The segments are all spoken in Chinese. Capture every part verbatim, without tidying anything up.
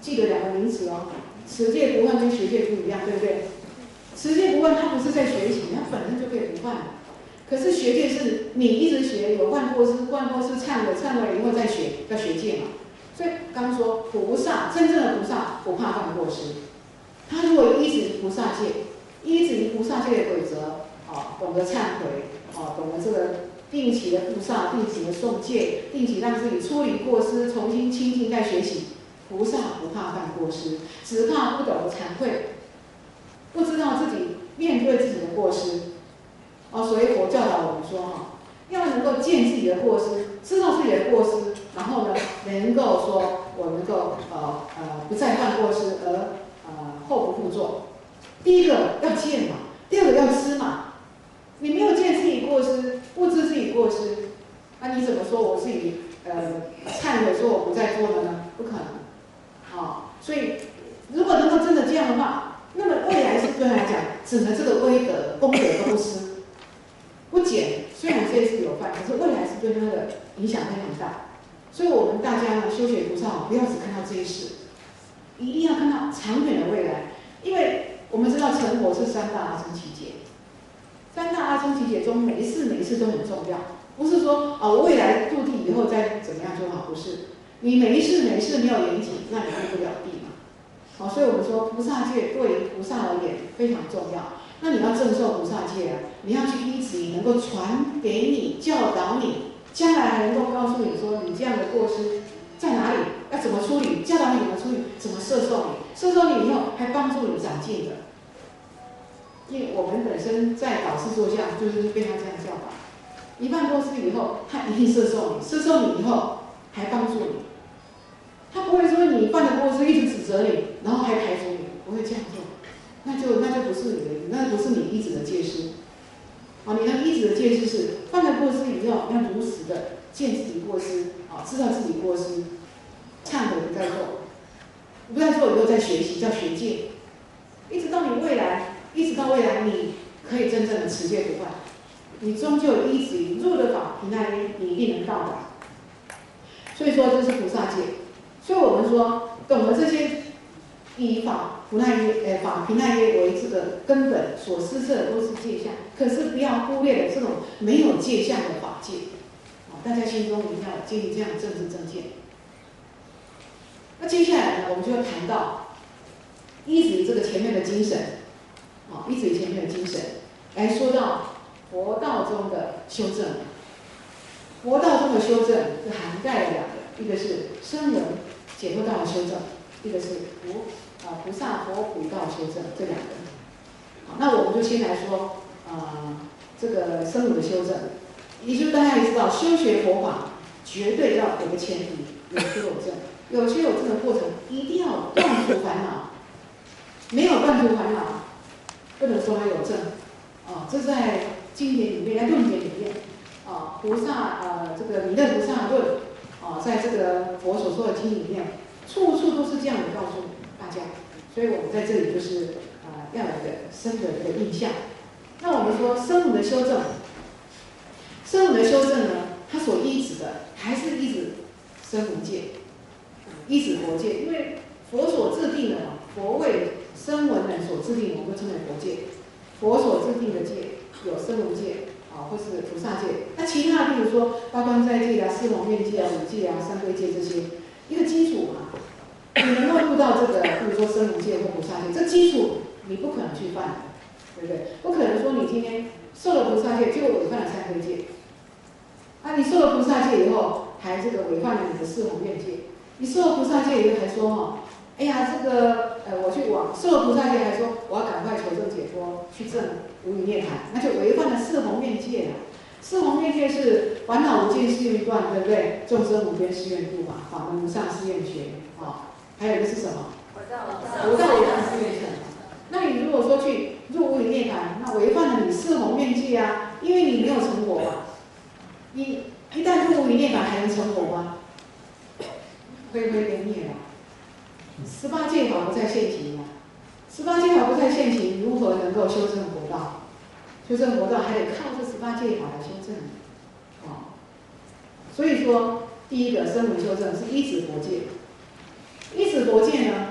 记得两个名词哦，持戒不患跟学戒不一样，对不对？持戒不患，它不是在学习，它本身就可以不患。可是学戒是你一直学，有患过失，患过失忏悔，忏悔了以后再学，叫学戒嘛。所以刚说菩萨，真正的菩萨不怕犯过失，他如果依止菩萨戒，依止菩萨戒的规则，哦，懂得忏悔，哦，懂得这个定期的菩萨，定期的诵戒，定期让自己处理过失，重新清净再学习。菩萨不怕犯过失，只怕不懂得惭愧，不知道自己面对自己的过失。哦，所以佛教导我们说哈，要能够见自己的过失，知道自己的过失，然后呢，能够说我能够呃呃不再犯过失，而呃后不复作。第一个要见嘛，第二个要知嘛。你没有见自己过失，不知自己过失，那、啊、你怎么说我自己呃忏悔说我不再做了呢？不可能。哦，所以如果能够真的这样的话，那么未来是对他来讲，只能这个威德功德都不失不减。虽然这一次有犯，可是未来是对他的影响非常大。所以我们大家呢，修学菩萨不要只看到这一世，一定要看到长远的未来。因为我们知道成佛是三大阿僧祇劫，三大阿僧祇劫中每一次每一次都很重要，不是说啊、哦、我未来入地以后再怎么样就好，不是。你每一世每一世没有严谨，那你入不了地嘛。好、哦，所以我们说菩萨戒对于菩萨而言非常重要。那你要正受菩萨戒啊，你要去依止，能够传给你、教导你，将来还能够告诉你说你这样的过失在哪里，要怎么处理，教导你怎么处理，怎么摄受你，摄受你以后还帮助你长进的。因为我们本身在导师座下就是被他这样教导，一犯过失以后，他一定摄受你，摄受你以后还帮助你。他不会说你犯了过失一直指责你，然后还排除你，不会这样做，那就那就不是你的，那不是你依止的戒师。啊，你的依止的戒师是犯了过失以后，要如实的见自己过失，啊，知道自己过失，忏悔不再做，不再做以后再学习，叫学戒，一直到你未来，一直到未来你可以真正的持戒不犯，你终究依止入了法平安耶，你一定能到达。所以说这是菩萨戒。所以我们说，懂得这些以法普那耶，呃法平那耶为这个根本，所施设的都是戒相，可是不要忽略了这种没有戒相的法戒。啊，大家心中一定要有建立这样正知正见。那接下来呢，我们就要谈到依止这个前面的精神，啊，依止前面的精神，来说到佛道中的修正。佛道中的修正是涵盖了两个，一个是声闻解脱道的修正，一个是菩啊菩萨佛普道修正，这两个。好，那我们就先来说啊、呃、这个声闻的修正，也就是大家也知道，修学佛法绝对要有个前提，有修有证。有修有证的过程，一定要断除烦恼，没有断除烦恼，不能说他有证。啊，这在经典里面，在论点里面。啊，菩萨呃，这个弥勒菩萨论啊，在这个佛所说的经里面，处处都是这样的告诉大家。所以我们在这里就是啊、呃，要有一个深的一个印象。那我们说声闻的修正，声闻的修正呢，它所依止的还是依止声闻戒，依止佛戒，因为佛所制定的嘛，佛为声闻人所制定，我们就称为佛戒。佛所制定的戒有声闻戒。啊，或是菩萨戒，那其他比如说八关斋戒啊、四弘愿戒啊、五戒啊、三归戒这些，一个基础嘛，你能够入到这个，比如说声闻戒或菩萨戒，这基础你不可能去犯的，对不对？不可能说你今天受了菩萨戒，结果违犯了三归戒，啊，你受了菩萨戒以后，还这个违犯了你的四弘愿戒，你受了菩萨戒以后还说哈，哎呀，这个呃，我去往受了菩萨戒还说我要赶快求证解脱，去证无余涅槃，那就违反了四弘愿戒了。四弘愿戒是烦恼无尽誓愿断，对不对？众生无边誓愿度嘛，法门无上誓愿学啊、哦。还有一个是什么？佛道无上誓愿成。那你如果说去入无余涅槃，那违反了你四弘愿戒啊，因为你没有成佛嘛。你一旦入无余涅槃，还能成佛吗？灰灰烟灭了。十八戒法不再现行了。十八戒法不再现行，如何能够修正佛道？修正佛道还得靠这十八戒法来修正，哦。所以说，第一个声闻修正是依止佛戒，依止佛戒呢，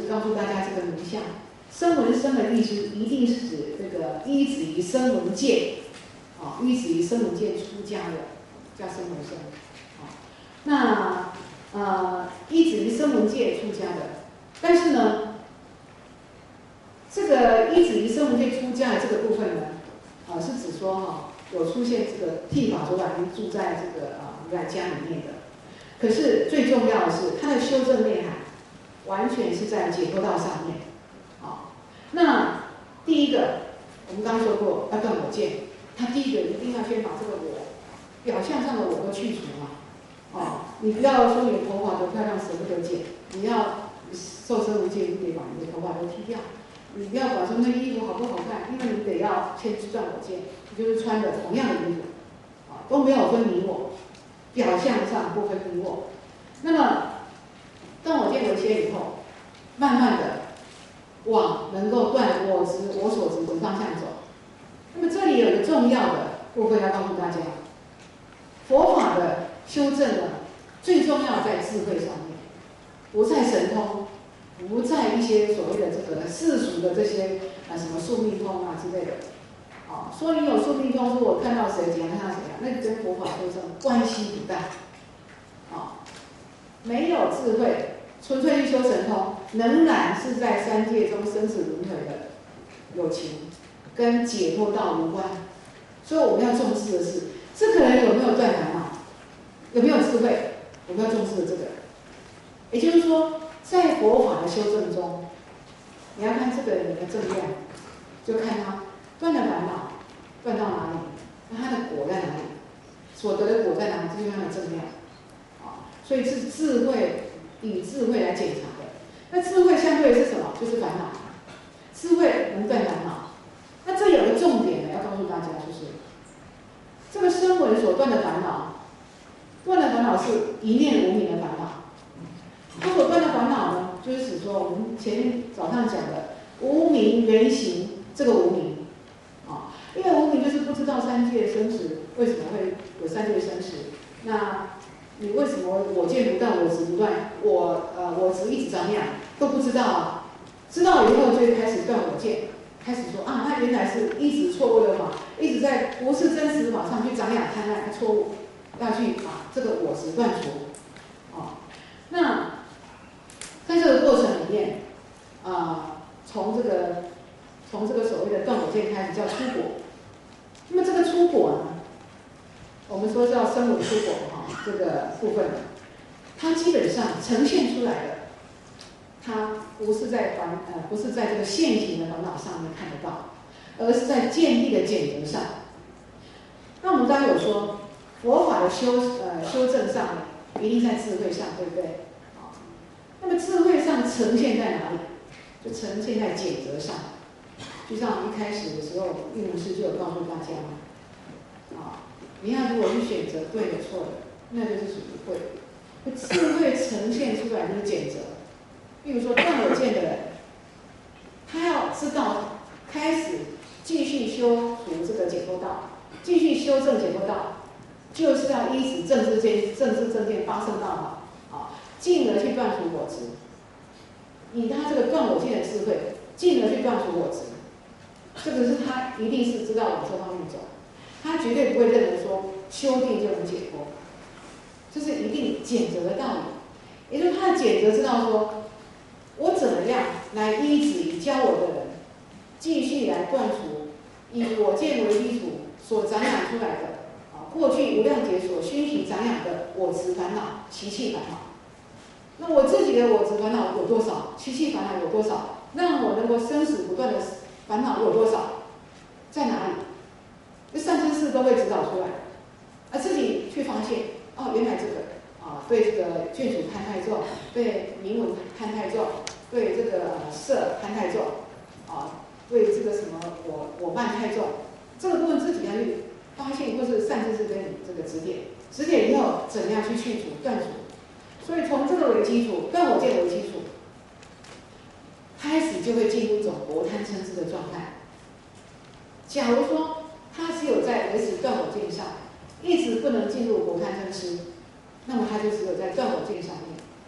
就是告诉大家这个名相。声闻生的意思一定是指这个依止于声闻界，啊，依止于声闻界出家的，叫声闻生。啊，那呃依止于声闻界出家的，但是呢，这个依止于声闻界出家的这个部分呢，啊，是指说哈、啊，有出现这个剃发出来，住在这个啊如来家里面的。可是最重要的是，他的修正内涵完全是在解脱道上面。啊，那第一个，我们刚刚说过要断我见，他第一个一定要先把这个我表象上的我都去除嘛。哦，你不要说你的头发多漂亮，舍不得剪，你要受生无戒，你得把你的头发都剃掉。你不要管说那衣服好不好看，因为你得要先去断我见，你就是穿的同样的衣服，啊，都没有分你我，表象上不分你我。那么断我见为先以后，慢慢的往能够断我执、我所执的方向走。那么这里有一个重要的部分要告诉大家，佛法的修正呢，最重要在智慧上面，不在神通，不在一些所谓的这个世俗的这些啊什么宿命通啊之类的。啊，说你有宿命通，说我看到谁怎样看到谁样，那个跟佛法修正关系不大。啊，没有智慧，纯粹去修神通，仍然是在三界中生死轮回的有情，跟解脱道无关。所以我们要重视的是，这个人有没有断烦恼，有没有智慧，我们要重视的这个。也就是说，在佛法的修正中，你要看这个人的正量，就看他断了烦恼，断到哪里，那他的果在哪里，所得的果在哪里，这就是他的正量。啊，所以是智慧以智慧来检查的。那智慧相对的是什么？就是烦恼。智慧能断烦恼。那这有个重点呢，要告诉大家，就是这个声闻所断的烦恼，断的烦恼是一念无明的烦恼。他所断的烦恼呢，就是指说我们前早上讲的无明缘行，这个无明啊，因为无明就是不知道三界生死为什么会有三界生死，那你为什么我见不断，我执不断，我呃我执一直长养都不知道啊？知道以后就开始断我见，开始说啊，那原来是一直错误的法，一直在不是真实法上去长养贪婪错误，要去把这个我执断除啊。那在这个过程里面，啊、呃，从这个从这个所谓的断我见开始叫出果。那么这个出果呢，我们说叫声闻出果哈，这个部分，它基本上呈现出来的，它不是在烦呃不是在这个现行的烦恼上面看得到，而是在见地的检则上。那我们刚刚有说，佛法的修呃修正上一定在智慧上，对不对？那么智慧上呈现在哪里？就呈现在检则上。就像一开始的时候，玉龙师就有告诉大家嘛，啊，你要如果去选择对的错的，那就是属于会。智慧呈现出来就是检则。比如说断我见的人，他要知道开始继续修除这个解脱道，继续修正解脱道，就是要依止正知见、正知正见、八圣道法。进而去断除我执，以他这个断我见的智慧，进而去断除我执，这个是他一定是知道往这方面走，他绝对不会认为说修定就能解脱，这是一定检则的道理。也就是他的检则知道说，我怎么样来依止以教我的人，继续来断除以我见为基础所长养出来的啊，过去无量劫所熏习长养的我执烦恼、习气烦恼。那我自己的我执烦恼有多少？习气烦恼有多少？让我能够生死不断的烦恼有多少？在哪里？这善知识都会指导出来，而自己去发现，哦，原来这个啊，对这个眷属贪太重，对名闻贪太重，对这个呃色贪太重，啊，对这个什么我我慢太重，这个部分自己要去发现，或是善知识跟你这个指点，指点以后怎样去去除断除。所以从这个为基础，断我见为基础，开始就会进入一种薄贪嗔痴的状态。假如说他只有在维持断我见上，一直不能进入薄贪嗔痴，那么他就只有在断我见上面。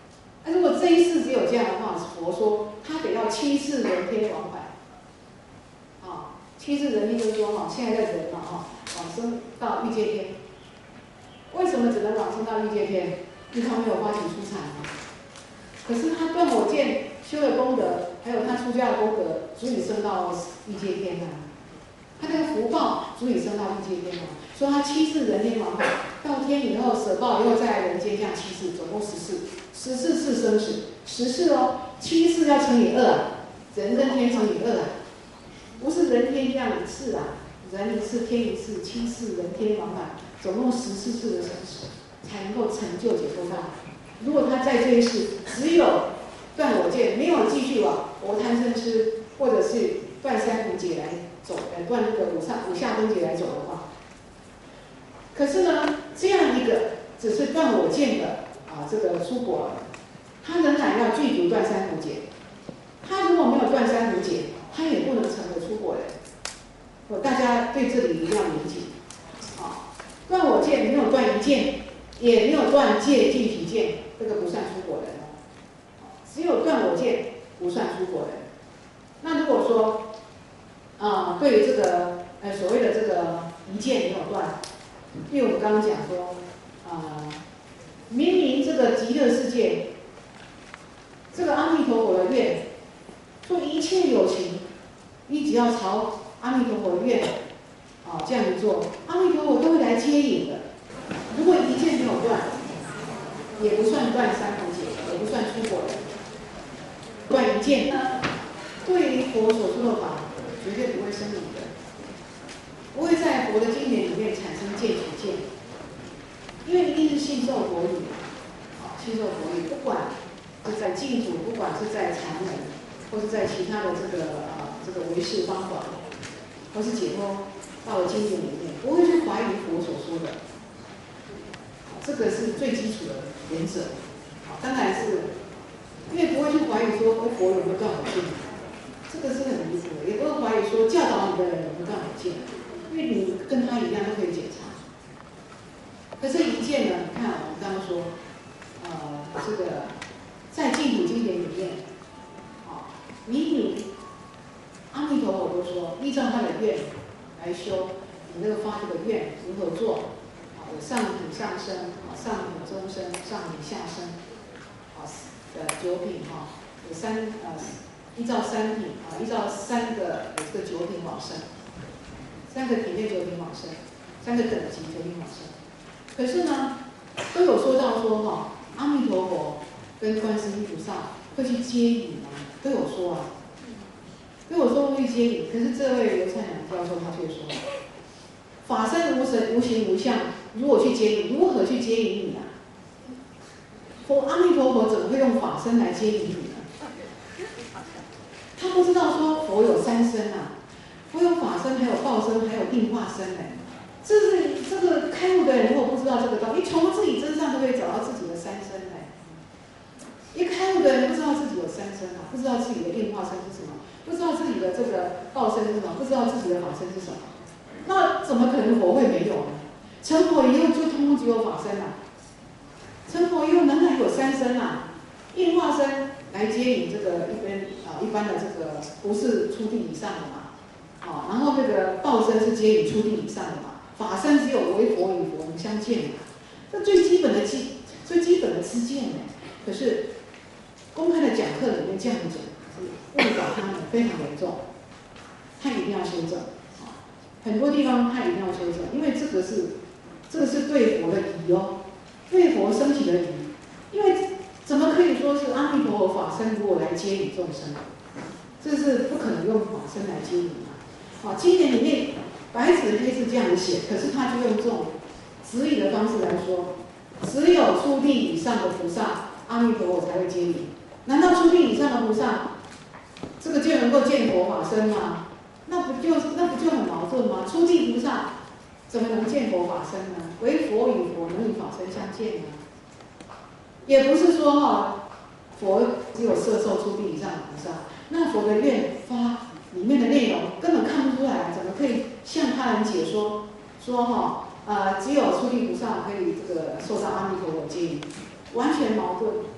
那如果这一世只有这样的话，佛说他得要七世人天往返。啊，七世人天就是说哈，现在的人嘛哈，往生到欲界天。为什么只能往生到欲界天？因为他没有发起出产嘛。可是他断我见修的功德，还有他出家的功德，足以升到欲界天啊。他那个福报足以升到欲界天啊。所以他七世人天往返，到天以后舍报以后再来人间，这样七世，总共十世，十四次生死，十世哦，七世要乘以二啊，人跟天乘以二啊，不是人天这样一次啊，人一次天一次，七世人天往返，总共十四次的生死，才能够成就解脱道。如果他在这一世只有断我见，没有继续往佛贪嗔痴，或者是断三苦劫来走，呃，断那个五下五下分劫来走的话。可是呢，这样一个只是断我见的啊，这个出国，他仍然要具足断三苦劫。他如果没有断三苦劫，他也不能成为出国人。我大家对这里一定要严谨。啊，断我见没有断一见，也没有断戒尽取见，这个不算出国人哦。只有断我见不算出国人。那如果说啊，对于这个呃所谓的这个一见没有断。因为我们刚刚讲说，啊、呃，明明这个极乐世界，这个阿弥陀佛的愿，说一切有情，你只要朝阿弥陀佛的愿，啊、呃、这样子做，阿弥陀佛都会来接引的。如果一见没有断，也不算断三苦劫，也不算出国人。断一见呢，对于佛所说的法，绝对不会生疑的。不会在佛的经典里面产生见取见，因为一定是信受佛语，啊，信受佛语，不管是在净土，不管是在禅门，或是在其他的这个啊这个唯识方法，或是解脱到了经典里面，不会去怀疑佛所说的，啊，这个是最基础的原则。啊，当然是，因为不会去怀疑说佛有没有断我见，这个是很离谱的，也不会怀疑说教导你的人有没有断我见。因为你跟他一样都可以检查，可是一见呢？你看我们刚刚说，呃，这个在净土经典里面，啊，明明阿弥陀佛都说，依照他的愿来修，你那个发这个愿如何做？啊，有上品上生，啊，上品中生，上品下生，啊，呃，九品哈，有三呃，依照三品啊，依照三个有这个九品往生。三个品类九品往生，三个等级九品往生。可是呢，都有说到说哈，阿弥陀佛跟观世音菩萨会去接引啊，都有说啊，都有说会去接引。可是这位刘灿良教授他却说，法身无神无形无相，如何去接引？如何去接引你啊？佛阿弥陀佛怎么会用法身来接引你呢？他不知道说佛有三身啊。佛有法身，还有报身，还有应化身呢。这是这个开悟的人，如果不知道这个道理，从自己身上都可以找到自己的三身呢。一开悟的人不知道自己有三身啊，不知道自己的应化身是什么，不知道自己的这个报身是什么，不知道自己的法身是什么，那怎么可能佛会没有呢？成佛以后就通通只有法身啊，成佛以后仍然有三身啊，应化身来接引这个一般啊一般的这个不是初地以上的嘛。啊，然后那个报身是接引初地以上的嘛，法身只有为佛与佛能相见嘛，这最基本的基最基本的知见呢。可是公开的讲课里面这样讲，是误导他们非常严重，他一定要修正。啊，很多地方他一定要修正，因为这个是这个是对佛的疑哦，对佛升起的疑，因为怎么可以说是阿弥陀佛法身如果来接引众生？这是不可能用法身来接引啊！啊，经典里面白纸黑字这样子写，可是他就用这种指引的方式来说，只有初地以上的菩萨，阿弥陀佛才会接引。难道初地以上的菩萨，这个就能够见佛法身吗？那不就那不就很矛盾吗？初地菩萨怎么能见佛法身呢？唯佛与佛能与法身相见呢？也不是说哈，佛只有摄受初地以上的菩萨。那佛的愿发里面的内容根本看不出来，怎么可以向他人解说说哈呃只有初地菩萨可以这个受到阿弥陀佛接引，完全矛盾。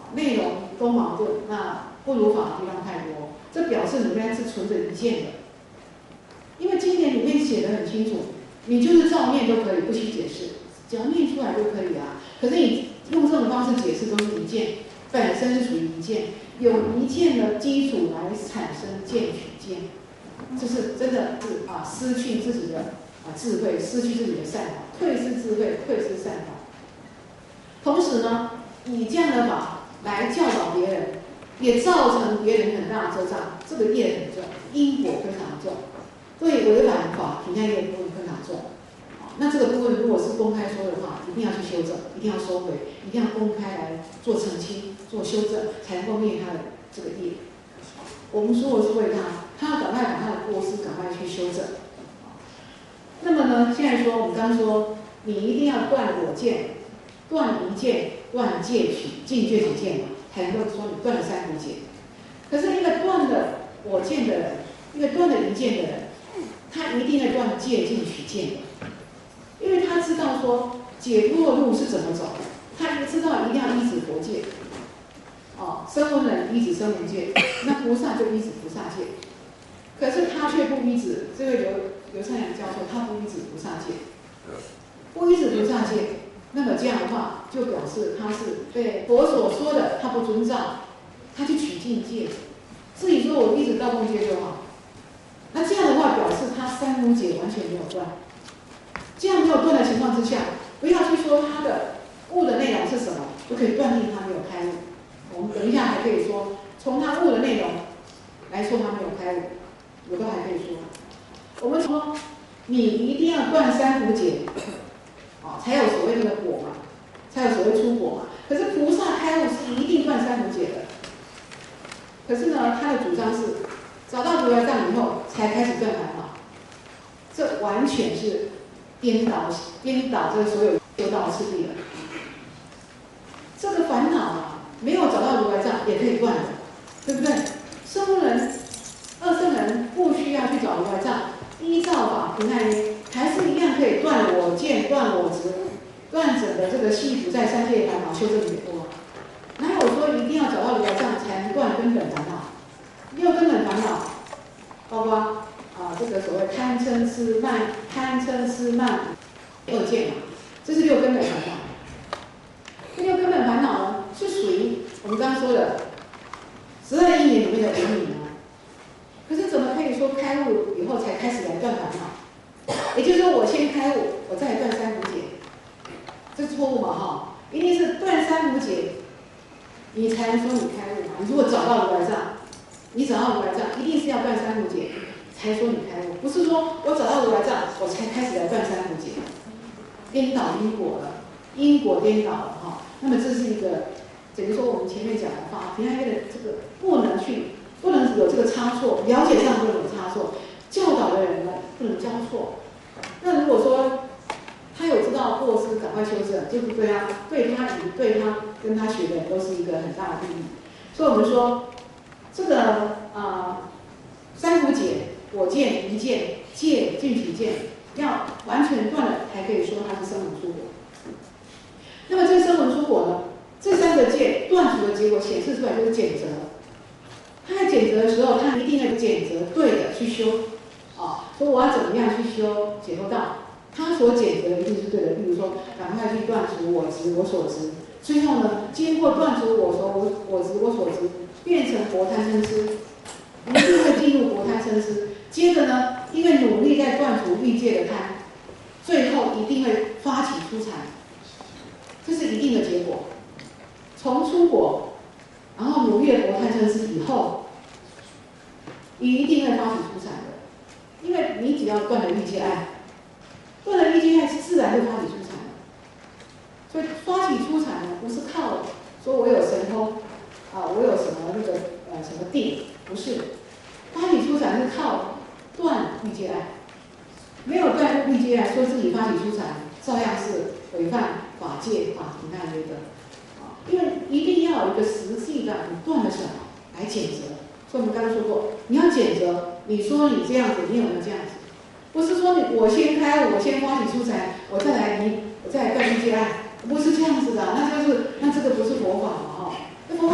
内容都矛盾，那不如法的地方太多，这表示里面是存着一见的。因为经典里面写的很清楚，你就是照念都可以，不需解释，只要念出来就可以啊。可是你用这种方式解释都是一见，本身是属于一见，有一见的基础来产生见取见，这是真的是啊失去自己的啊智慧，失去自己的善法，退失智慧，退失善法。同时呢，以这样的法来教导别人，也造成别人很大的遮障，这个业很重，因果非常重，对违反法评判业部分非常重。那这个部分如果是公开说的话，一定要去修正，一定要收回，一定要公开来做澄清、做修正，才能够灭他的这个业。我们说的是为他，他要赶快把他的过失赶快去修正。那么呢，现在说我们刚说，你一定要断我见，断一见，断戒取，尽戒取见嘛，才能够说你断了三毒戒。可是一个断了我见的人，一个断了一见的人，他一定要断戒尽取见的。因为他知道说解脱路是怎么走，他知道一定要依止佛戒，哦，声闻人依止声闻戒，那菩萨就依止菩萨戒。可是他却不依止，这位刘刘灿良教授他不依止菩萨戒，不依止菩萨戒，那么这样的话就表示他是对佛所说的他不遵照，他去取境界，自己说我依止道共戒就好。那这样的话表示他三无戒完全没有断。这样没有断的情况之下，不要去说他的悟的内容是什么，就可以断定他没有开悟。我们等一下还可以说，从他悟的内容来说他没有开悟，我都还可以说。我们说，你一定要断三苦解，啊，才有所谓那个果嘛，才有所谓出果嘛。可是菩萨开悟是一定断三苦解的。可是呢，他的主张是找到如来藏以后才开始断烦恼，这完全是颠倒颠倒这个所有修道的次第了。这个烦恼啊，没有找到如来藏也可以断的，对不对？声人、二圣人不需要去找如来藏，依照法评判业，还是一样可以断我见、断我执，断整个这个系不在三界烦恼修正解脱。哪有说一定要找到如来藏才能断根本烦恼？六根本烦恼，包括啊，这个所谓贪嗔痴慢，贪嗔痴慢二见嘛，这是六根本烦恼。这六根本烦恼呢，是属于我们刚刚说的十二因缘里面的无明啊。可是怎么可以说开悟以后才开始来断烦恼？也就是说，我先开悟，我再断三苦解，这是错误嘛？哈，一定是断三苦解，你才能说你开悟嘛。你如果找到如来藏，你找到如来藏，一定是要断三苦解。才说你开悟，不是说我找到如来藏，我才开始来断三苦解，颠倒因果了，因果颠倒了哈。那么这是一个，等于说我们前面讲的法评判业的这个不能去，不能有这个差错，了解上不能有差错，教导的人呢不能交错。那如果说他有知道过失，赶快修正，就是对他、对他以对他跟他学的人都是一个很大的利益。所以我们说这个啊、呃、三苦解。我见、一见、戒、尽取见，要完全断了，才可以说它是声闻出果。那么这个声闻出果呢，这三个戒断除的结果显示出来就是检责。他在检责的时候，他一定要检责对的去修，啊，说我要怎么样去修解脱道，他所检责的一定是对的。例如说，赶快去断除我执、我所执，最后呢，经过断除我所、我我执、我所执，变成薄贪嗔痴，一定会进入薄贪嗔痴。接着呢，因为努力在断除欲界的贪，最后一定会发起出禅，这是一定的结果。从出果，然后努力的薄贪嗔痴以后，你一定会发起出禅的，因为你只要断了欲界爱，断了欲界爱，自然会发起出禅的。所以发起出禅呢，不是靠说我有神通啊，我有什么那个呃什么定，不是。发起出禅是靠断欲界爱，没有断欲界爱，说自己发起出禅，照样是违反法界法评判业的。啊，因为一定要有一个实际的，你断了什么来检责。所以我们刚刚说过，你要检责，你说你这样子，你有没有这样子？不是说你我先开，我先发起出禅，我再来你，我再来断欲界爱，不是这样子的，那就是那这个不是佛法嘛哈。那佛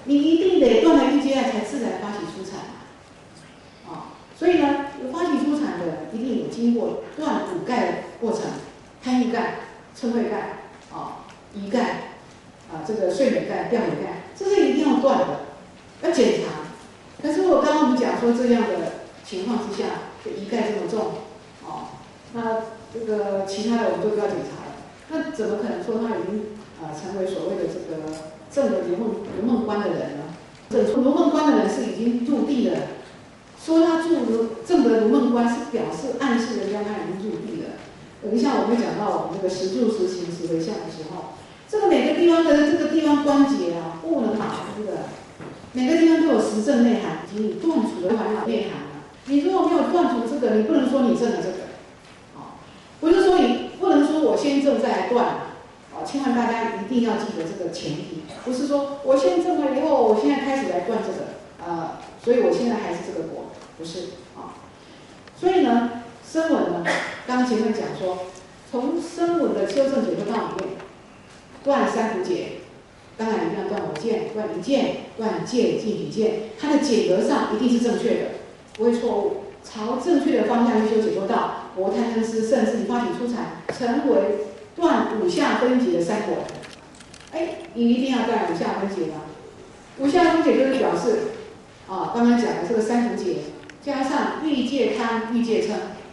你一定得断了欲界爱才自然发起出产嘛，啊，所以呢，发起出产的一定有经过断五盖的过程，贪欲盖、嗔恚盖、啊疑盖、啊这个睡美盖、掉美盖，这是一定要断的，要检查。可是我刚刚我们讲说这样的情况之下，就疑盖这么重，哦，那这个其他的我们就不要检查了。那怎么可能说他已经啊、呃、成为所谓的这个正的如梦如梦观的人呢？这如梦观的人是已经入地了，说他住如正的如梦观是表示暗示人家他已经入地了。等一下我们讲到我们这个实住实行实为相的时候，这个每个地方的这个地方关节啊，不能马虎的。每个地方都有实证内涵，以及你断除的烦恼内涵啊。你如果没有断除这个，你不能说你证了这个，啊，不是说你不能说我先证再来断，啊，千万大家一定要记得这个前提，不是说我先证了以后，我现在开始来断这个，啊，所以我现在还是这个果，不是啊。所以呢，声闻呢，刚刚前面讲说，从声闻的修正解脱道里面断三苦解。当然一定要断我见，断一见，断戒尽取见，它的解得上一定是正确的，不会错误。朝正确的方向去修解脱道，薄贪嗔痴，甚至于发起出产，成为断五下分解的三果。哎，你一定要断五下分解吗？五下分解就是表示啊，刚刚讲的这个三苦解，加上欲界贪、欲界嗔。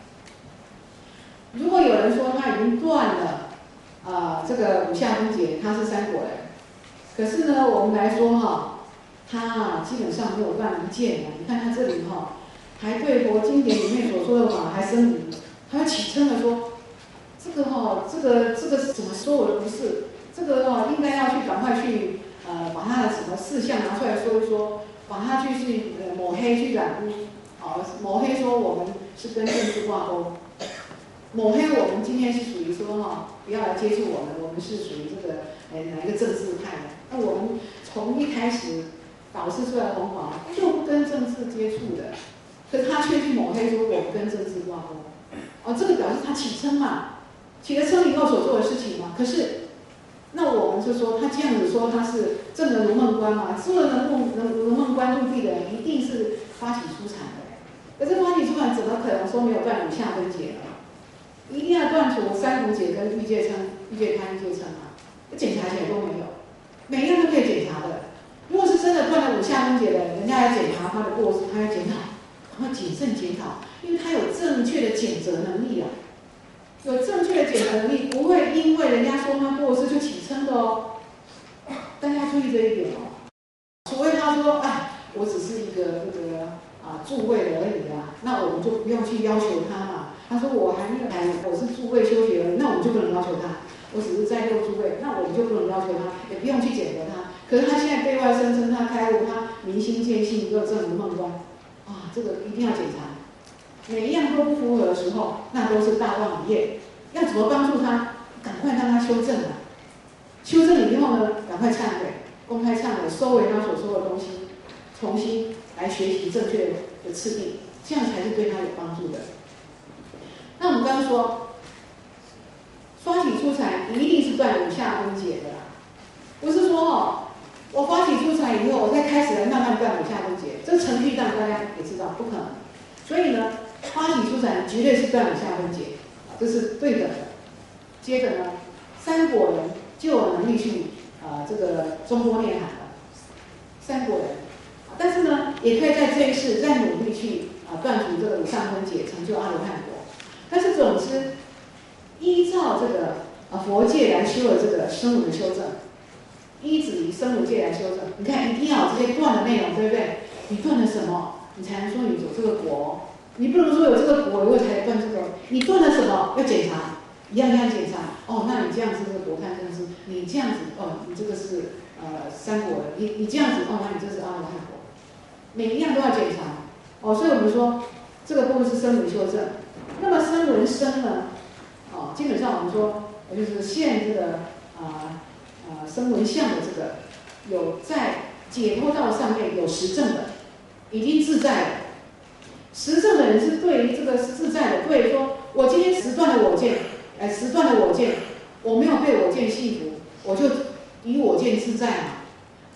如果有人说他已经断了啊，这个五下分解，他是三果人。可是呢，我们来说哈，他啊基本上没有断一见啊。你看他这里哈，还对佛经典里面所说的法还生疑，他起称的说，这个哈，这个这个怎么说我的不是？这个哈应该要去赶快去呃把他的什么事项拿出来说一说，把他去去呃抹黑去染污，啊抹黑说我们是跟政治挂钩。抹黑我们今天是属于说哈，不要来接触我们，我们是属于这个哎哪一个政治派的？那我们从一开始导师出来的弘法就不跟政治接触的，可是他却去抹黑说我们跟政治挂钩，哦，这个表示他起嗔嘛，起了嗔以后所做的事情嘛。可是，那我们就说他这样子说他是正的如梦观嘛，做了能梦能如梦观入地的人一定是发起出产的，可是发起出产怎么可能说没有断五下分解呢？一定要断除三苦解跟欲界嗔、欲界贪、欲界嗔啊，检查起来都没有，每一样都可以检查的。如果是真的断了五下分解的，人家来检查他的过失，他要检讨，他要谨慎检讨，因为他有正确的检责能力啊，有正确的检责能力，不会因为人家说他过失就起嗔的哦。大家注意这一点哦。除非他说，哎，我只是一个这个啊助位而已啊，那我们就不用去要求他嘛。他说我还没有来，我是助位修学而已，那我们就不能要求他。我只是在六助位，那我们就不能要求他，也不用去检核他。可是他现在对外声称他开悟，他明心见性，又正如梦观，啊，这个一定要检查。每一样都不符合的时候，那都是大妄语业。要怎么帮助他？赶快让他修正啊！修正以后呢，赶快忏悔，公开忏悔，收回他所说的东西，重新来学习正确的次第，这样才是对他有帮助的。那我们刚刚说，发起出财一定是断五下分解的啦，不是说哦，我发起出财以后，我再开始来慢慢断五下分解，这程序上大家也知道不可能。所以呢，发起出财绝对是断五下分解，这是对等的。接着呢，三果人就有能力去啊、呃、这个中波涅槃了，三果人，但是呢，也可以在这一世再努力去啊、呃、断除这个五下分解，成就阿罗汉果。但是总之，依照这个啊佛界来修的这个声闻的修正，依止于声闻界来修正，你看一定要有这些断的内容，对不对？你断了什么，你才能说你有这个果？你不能说有这个果以后才断这个，你断了什么要检查，一样一样检查。哦，那你这样子是薄贪嗔痴，你这样子哦，你这个是呃三果人，你你这样子哦，那你这是阿罗汉果，每一样都要检查。哦，所以我们说这个部分是声闻修正。那么声闻声呢？哦，基本上我们说，就是现这个啊啊声闻相的这个，有在解脱道上面有实证的，已经自在了。实证的人是对于这个是自在的，对说，我今天实断了我见，哎，实断了我见，我没有被我见系服，我就以我见自在嘛。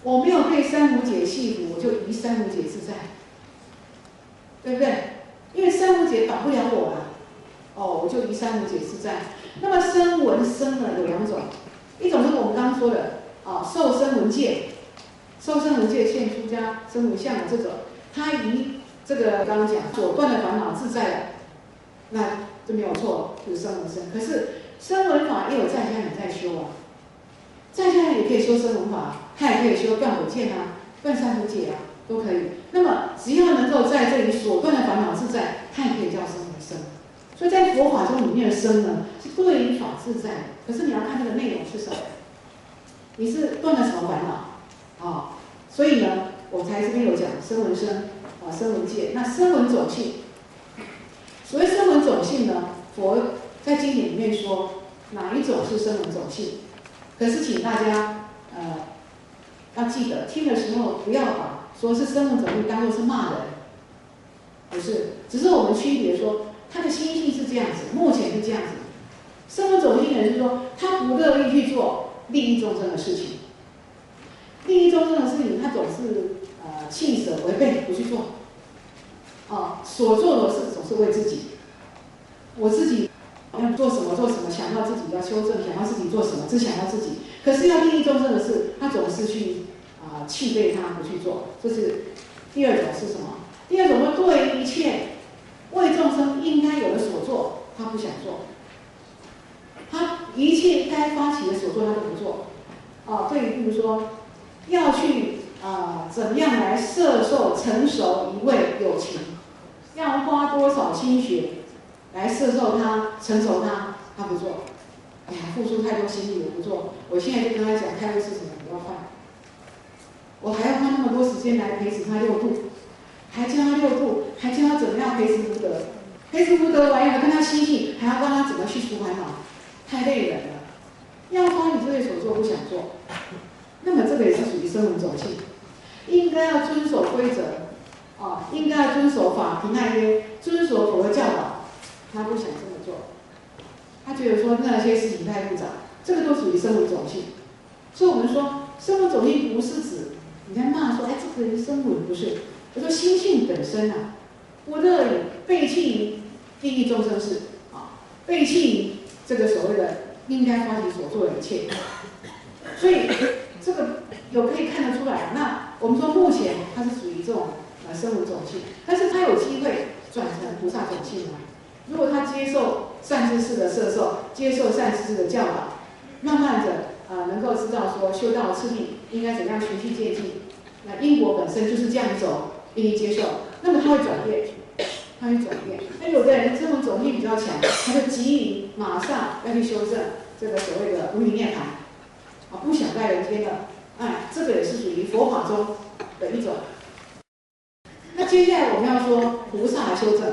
我没有被三无解系服，我就移三无解自在，对不对？因为三无解绑不了我啊，哦，我就移三无解自在。那么声闻声呢有两种，一种就是我们刚刚说的啊，受声闻界，受声闻界现出家声闻相的这种，它移这个刚刚讲所断的烦恼自在了，那这没有错，就是声闻声。可是声闻法也有在家人在修啊，在家人也可以修声闻法，他也可以修断我见啊、断三无解啊，都可以。那么只要能够在这里所断的烦恼自在，他也可以叫声闻声。所以在佛法中里面的声呢，是对于法自在的。可是你要看它的内容是什么，你是断了什么烦恼啊、哦？所以呢，我才这边有讲声闻声啊，声闻界。那声闻种性，所谓声闻种性呢，佛在经典里面说哪一种是声闻种性？可是请大家呃要记得，听的时候不要把说是声闻种性当作是骂人，不是，只是我们区别说。他的心性是这样子，目前是这样子。声闻种性的人是说，他不乐意去做利益众生的事情，利益众生的事情，他总是呃弃舍违背，不去做。哦，所做的事总是为自己，我自己要做什么做什么，想到自己要修正，想到自己做什么，只想到自己。可是要利益众生的事，他总是去啊、呃、弃背他，不去做。这是第二种是什么？第二种说，对于一切。为众生应该有的所做，他不想做；他一切该发起的所做，他都不做。啊，对于比如说要去啊、呃，怎么样来摄受成熟一位有情，要花多少心血来摄受他、成熟他，他不做。哎呀，付出太多心力，我不做。我现在就跟他讲，开悟是什么，不要犯。我还要花那么多时间来培植他六度。还教他六度，还教他怎么样培植福德，培植福德完以后跟他心性，还要教他怎么去除烦恼，太累人了。要花你这类所做不想做，那么这个也是属于声闻种性，应该要遵守规则，啊，应该要遵守法平安约，遵守佛的教导，他不想这么做，他觉得说那些事情太复杂，这个都属于声闻种性。所以我们说声闻种性不是指你在骂说，哎，这个人声闻，不是。我说心性本身啊，不乐于背弃于利益众生事啊，背弃于这个所谓的应该发起所做的一切，所以这个有可以看得出来。那我们说目前它是属于这种呃声闻种性，但是它有机会转成菩萨种性嘛？如果他接受善知识的摄受，接受善知识的教导，慢慢的呃能够知道说修道次第应该怎样循序渐进，那因果本身就是这样走。愿意接受，那么他会转变，他会转变。那有的人这种种性比较强，他就急于马上要去修正这个所谓的无余涅槃，啊，不想在人间的，哎，这个也是属于佛法中的一种。那接下来我们要说菩萨的修正，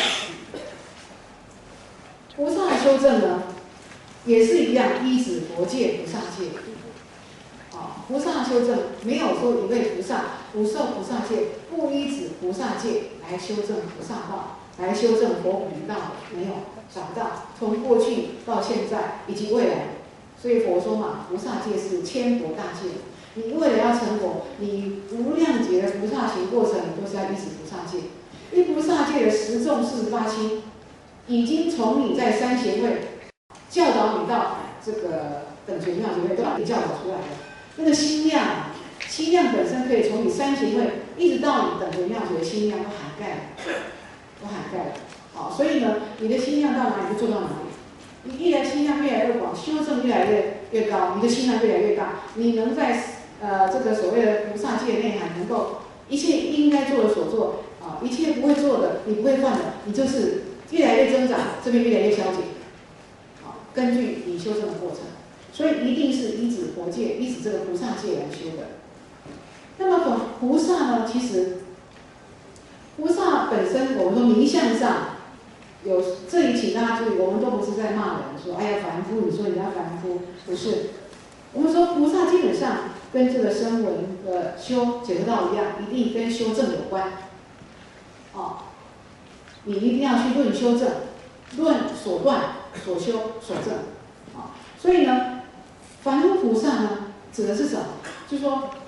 菩萨的修正呢，也是一样，依止佛界、菩萨界。啊，菩萨修正没有说一位菩萨不受菩萨戒，不依止菩萨戒来修正菩萨道，来修正佛菩提道，没有找不到。从过去到现在以及未来，所以佛说嘛，菩萨戒是千佛大戒。你为了要成佛，你无量劫的菩萨行过程，你都是要依止菩萨戒。因为菩萨戒的十众四十八亲，已经从你在三协会教导你到这个等觉妙觉会，都把你教导出来了。那个心量啊，心量本身可以从你三协会一直到你等觉妙觉，心量都涵盖了，都涵盖了。好，所以呢，你的心量到哪里就做到哪里。你一来心量越来越广，修正越来越越高，你的心量越来越大，你能在呃这个所谓的菩萨戒内涵，能够一切应该做的所做啊，一切不会做的，你不会犯的，你就是越来越增长，这边越来越消减。好，根据你修正的过程。所以一定是依止佛戒，依止这个菩萨戒来修的。那么菩萨呢？其实菩萨本身，我们说名相上有这里，请大家注意，我们都不是在骂人，说哎呀凡夫，你说你要凡夫，不是。我们说菩萨基本上跟这个声闻的修解脱道一样，一定跟修正有关。哦，你一定要去论修正，论所断、所修、所证。啊、哦，所以呢。凡夫菩萨呢，指的是什么？就是说，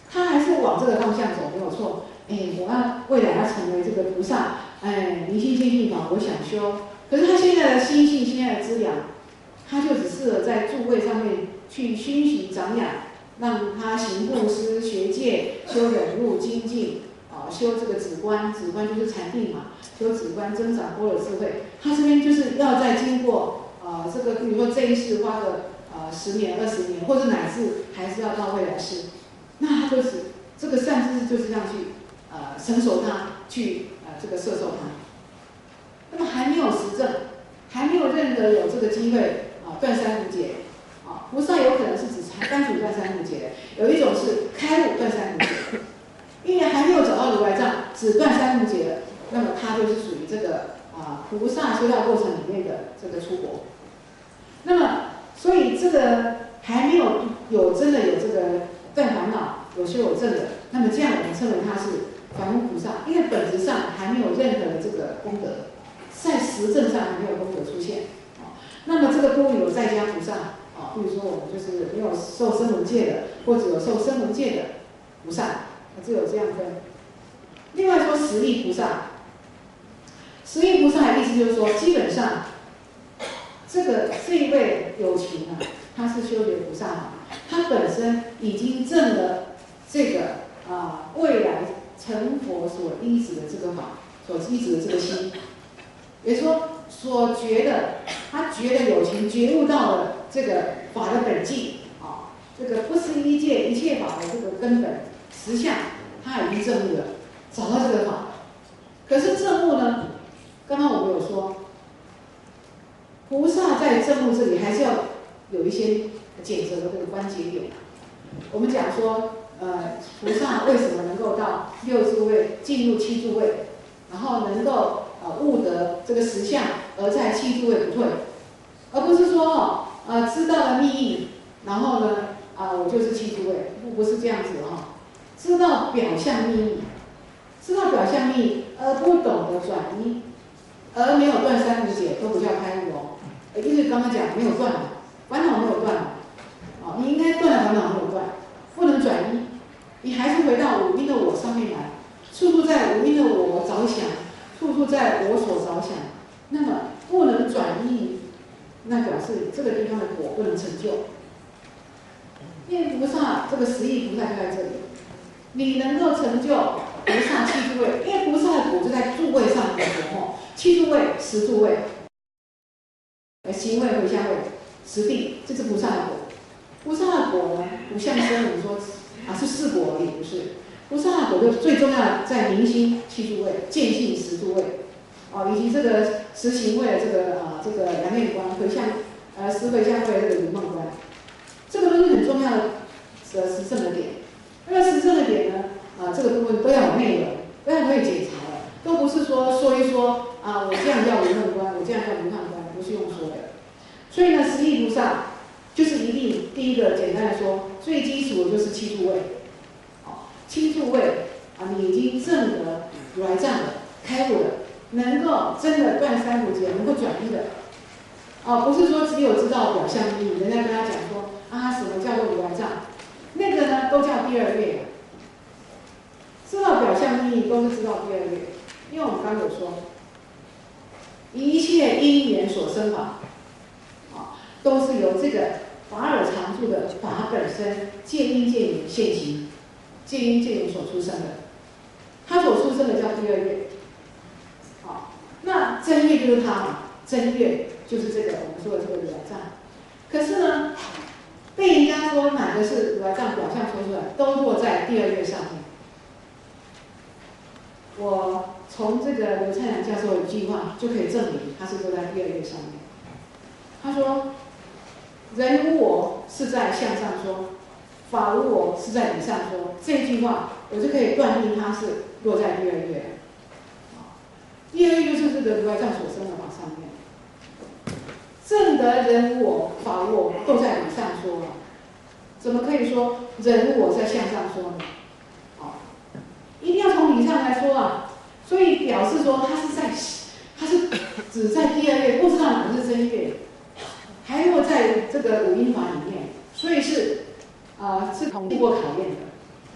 他还是往这个方向走，没有错。哎，我要未来要成为这个菩萨，哎，离心见性法，我想修。可是他现在的心性，现在的资粮，他就只适合在诸位上面去熏习长养，让他行布施、学戒、修忍辱、精进，啊，修这个止观，止观就是禅定嘛，修止观增长般若智慧。他这边就是要再经过啊、呃，这个比如说这一世花个呃十年、二十年，或者乃至还是要到未来世，那他就是这个善知识就是这样去呃成熟他，去呃这个摄受他。那么还没有实证，还没有任何有这个机会啊断三无解啊，菩萨有可能是只单纯断三无解，有一种是开悟断三无解，因为还没有找到如来藏，只断三无解了，那么他就是属于这个啊菩萨修道过程里面的这个出国。那么所以这个还没有有真的有这个断烦恼、有修有证的，那么这样我们称为他是凡夫菩萨，因为本质上还没有任何的这个功德。在实证上还没有功德出现，啊，那么这个多有在家菩萨，啊，比如说我们就是没有受声闻戒的，或者有受声闻戒的菩萨，只有这样分。另外说十力菩萨，十力菩萨的意思就是说，基本上这个这一位有情啊，他是修学菩萨嘛，他本身已经证了这个啊未来成佛所依止的这个法，所依止的这个心。也就是说，所觉的，他觉得有情觉悟到了这个法的本际啊，这个不思一切一切法的这个根本实相，他已经证悟了，找到这个法。可是证悟呢，刚刚我们有说，菩萨在证悟这里还是要有一些检测的这个关节点。我们讲说，呃，菩萨为什么能够到六诸位，进入七诸位，然后能够呃，悟得这个实相，而在七诸位不退，而不是说哦，呃，知道了密意，然后呢，啊、呃，我就是七诸位，不不是这样子哈、哦。知道表象密意，知道表象密意，而不懂得转依，而没有断三无解，都不叫开悟哦。因为刚刚讲没有断嘛，烦恼没有断嘛，哦，你应该断的烦恼没有断，不能转依，你还是回到五阴的我上面来，处处在五阴的我着想。处处在我所着想，那么不能转移，那表示这个地方的果不能成就。因为菩萨这个十亿菩萨就在这里，你能够成就菩萨七诸位，因为菩萨的果就在诸位上面的果，七诸位、十诸位，行位、回向位、十地，这是菩萨的果。菩萨的果呢，不像声闻说啊是四果而已，不是。菩萨的果就最重要的在明心七诸位、见性十诸位，哦，以及这个十行位的这个啊这个两面观、回向呃十回向位的这个如梦观，这个都是很重要的呃实证的点。那个实证的点呢，啊这个部分都要有内容，都要可以检查的，都不是说说一说啊我这样叫如梦观，我这样叫如判观，不是用说的。所以呢，十力菩萨就是一定第一个简单的说，最基础的就是七诸位。七诸位啊，你已经证得如来藏了，开悟了，能够真的断三无解，能够转依的，啊，不是说只有知道表象意义，人家跟他讲说啊，什么叫做如来藏，那个呢都叫第二月，知道表象意义都是知道第二月，因为我们刚刚有说，一切因缘所生法，啊，都是由这个法尔常住的法本身借因借缘现行。借因借缘所出生的，他所出生的叫第二月，好，那正月就是他嘛，正月就是这个我们说的这个如来藏。可是呢，被人家说哪个是如来藏表象说出来，都落在第二月上面。我从这个刘灿良教授的一句话就可以证明他是落在第二月上面。他说：“人无我是在相上说。”法无我是在理上说，这句话我就可以断定它是落在第二月。第二月就是这个如来藏所生的法上面，正得人无我、法无我都在理上说啊，怎么可以说人无我在相上说呢？啊，一定要从理上来说啊，所以表示说它是在，它是只在第二月，不知道哪个是正月，还落在这个五阴法里面，所以是。啊、呃，是通过考验的。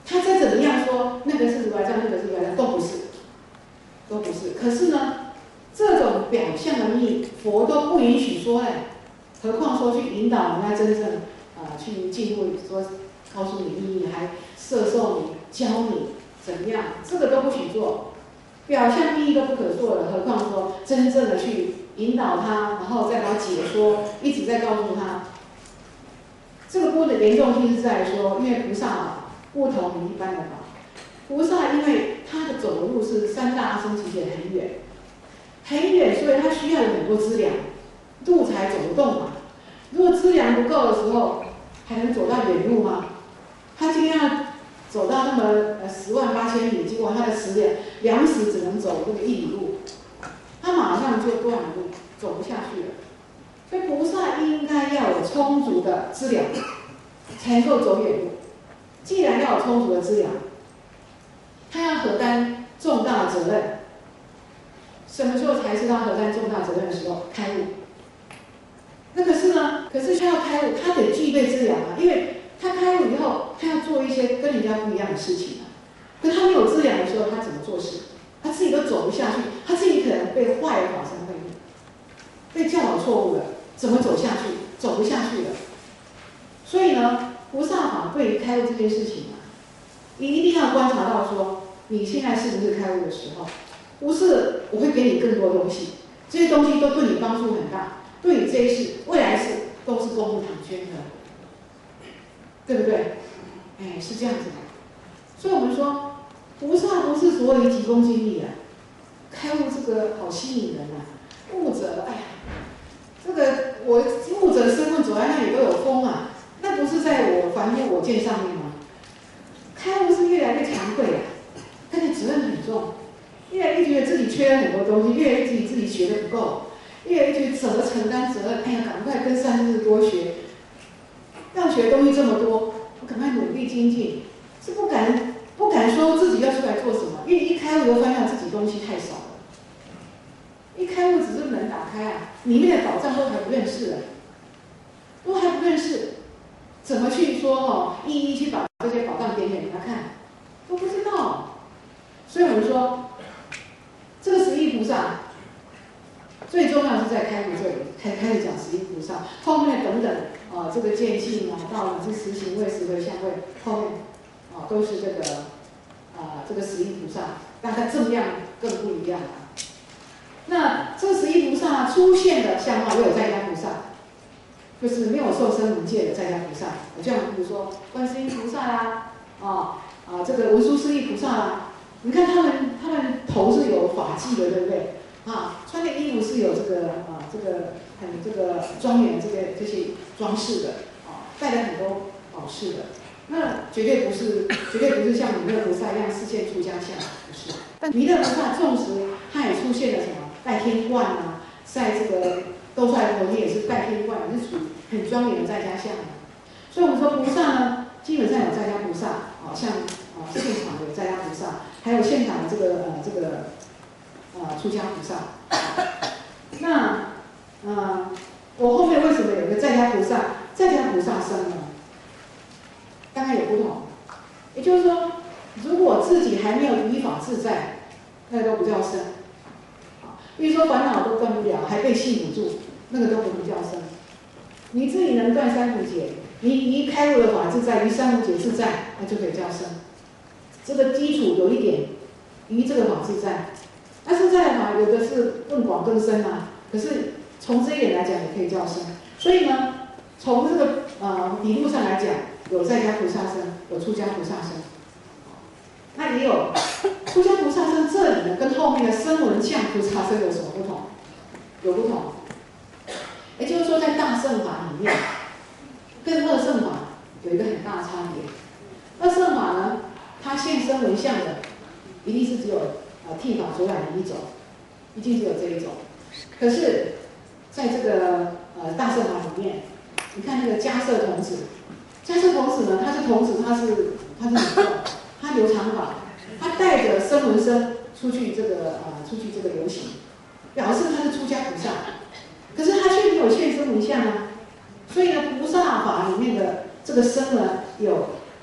他再怎么样说那个是如来藏，那个是如来藏，都不是，都不是。可是呢，这种表象的密，佛都不允许说哎，何况说去引导人家真正啊、呃、去进入，说告诉你意义，还摄受你、教你怎么样，这个都不许做，表象意义都不可做了，何况说真正的去引导他，然后再把它解说，一直在告诉他。这个波的严重性是在说，因为菩萨啊不同于一般的法，菩萨因为他的走的路是三大阿僧祇劫很远，很远，所以他需要有很多资粮，路才走得动嘛。如果资粮不够的时候，还能走到远路吗？他今天要走到那么呃十万八千里，结果他的食粮粮食只能走这个一里路，他马上就断路，走不下去了。所以菩萨应该要有充足的资粮，才能够走远路。既然要有充足的资粮，他要承担重大的责任。什么时候才是他承担重大责任的时候？开悟。那可是呢？可是他要开悟，他得具备资粮啊，因为他开悟以后，他要做一些跟人家不一样的事情啊。可他没有资粮的时候，他怎么做事？他自己都走不下去，他自己可能被坏了法身慧命，被教导错误了，怎么走下去？走不下去了。所以呢，菩萨法对于开悟这件事情啊，你一定要观察到说，你现在是不是开悟的时候？不是，我会给你更多东西，这些东西都对你帮助很大，对你这一世、未来世都是功德堂捐的，对不对？哎，是这样子的。所以我们说，菩萨不是所有急功近利啊，开悟这个好吸引人啊。悟者，哎呀，这个我悟者身份走在那里都有风啊，那不是在我凡夫我见上面吗？开悟是越来越惭愧啊，但是责任很重。越来越觉得自己缺了很多东西，越来越自己自己学的不够，越来越觉得怎么承担责任？哎呀，赶快跟善知识多学，要学的东西这么多，我赶快努力精进，是不敢不敢说自己要出来做什么，因为一开悟又发现自己东西太少了，一开悟只是门打开啊，里面的宝藏都还不认识了，都还不认识，怎么去说哦，一一去把这些宝藏点给人家看，都不知道。所以我们说，这个十一菩萨最重要是在开悟这里，开开始讲十一菩萨，后面等等啊、呃，这个见性啊，到了是实行位、实回向位，后面啊、呃、都是这个啊、呃、这个十一菩萨，但它正量更不一样啊。那这十一菩萨出现的相貌又有在家菩萨，就是没有受生闻戒的在家菩萨，这样比如说观世音菩萨啦，啊啊这个文殊师利菩萨啦。你看他们，他们头是有法器的，对不对？啊，穿的衣服是有这个啊，这个很这个庄严这个这些装饰的，啊，带了很多宝饰的。那绝对不是，绝对不是像弥勒菩萨一样示现出家相，不是。但弥勒菩萨纵使他也出现了什么戴天冠啊，在这个兜率佛也是戴天冠，也是属于很庄严的在家相。所以我们说菩萨呢，基本上有在家菩萨，啊，像啊现场有在家菩萨。还有现场的这个呃这个呃出家菩萨，那呃我后面为什么有个在家菩萨？在家菩萨生呢，当然有不同。也就是说，如果自己还没有依法自在，那个都不叫生。啊，比如说烦恼都断不了，还被系缚住，那个都不叫生。你自己能断三苦劫，你一开悟的法自在，于三苦劫自在，那就可以叫生。这个基础有一点，于这个法自在，那自在的法有的是更广更深啊。可是从这一点来讲，也可以叫生。所以呢，从这个呃理路上来讲，有在家菩萨生，有出家菩萨生。那也有出家菩萨生，这里呢跟后面的声闻相菩萨生有什么不同？有不同。也就是说，在大乘法里面，跟二乘法有一个很大的差别。二乘法呢，它现声闻相的，一定是只有呃剃发着染的一种，一定只有这一种。可是，在这个呃大乘法里面，你看那个迦摄童子，迦摄童子呢，他是童子，他是他是女众，他留长发，他带着声闻身出去这个呃出去这个游行，表示他是出家菩萨。可是他却没有现声闻相啊，所以呢，菩萨法里面的这个身呢有。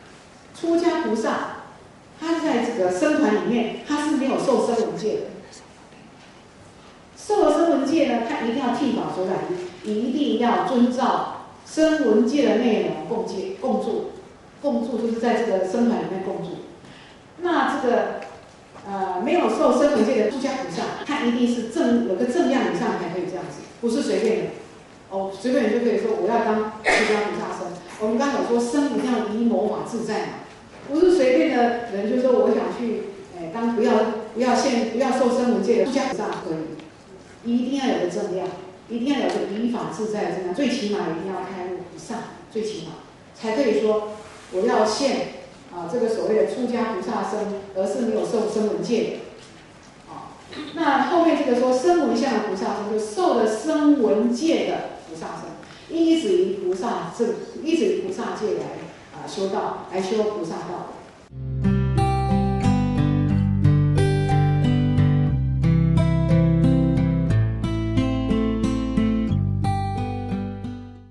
出家菩萨，他在这个僧团里面，他是没有受声闻戒的。受了声闻戒呢，他一定要剃发所染衣，一定要遵照声闻戒的内容共戒共住，共住就是在这个僧团里面共住。那这个呃没有受声闻戒的出家菩萨，他一定是正有个正量以上才可以这样子，不是随便的。哦，随便你就可以说我要当出家菩萨僧。我们刚才有说僧一定要以某法自在嘛，不是随便的人就说我想去哎当不要不要现不要受声闻戒的出家菩萨可以，一定要有个正量，一定要有个以法自在的正量，最起码一定要开悟以上，最起码才可以说我要现啊这个所谓的出家菩萨僧，而是没有受声闻戒的。啊，那后面这个说声闻相的菩萨僧，就受了声闻戒的菩萨僧，依止于菩萨正，依止于菩萨戒来啊修道，来修菩萨道。